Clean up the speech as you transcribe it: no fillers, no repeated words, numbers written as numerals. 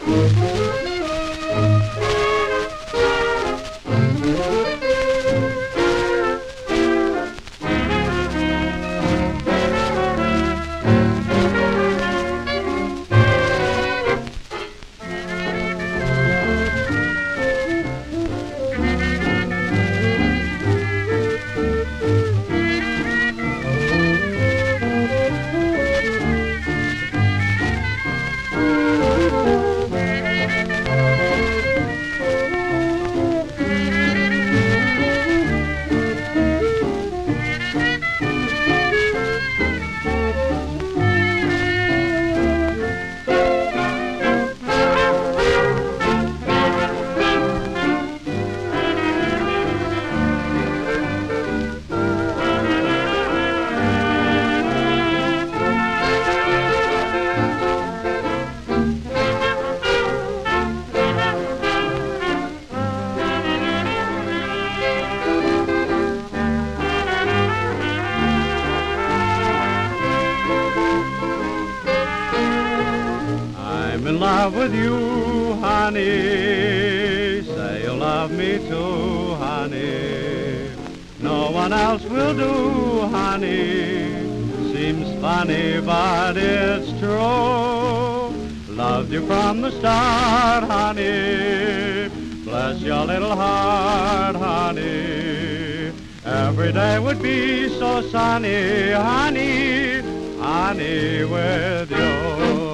I'm in love with you, honey. Say you love me too, honey. No one else will do, honey. Seems funny, but it's true. Loved you from the start, honey. Bless your little heart, honey. Every day would be so sunny, honey, honey, with you.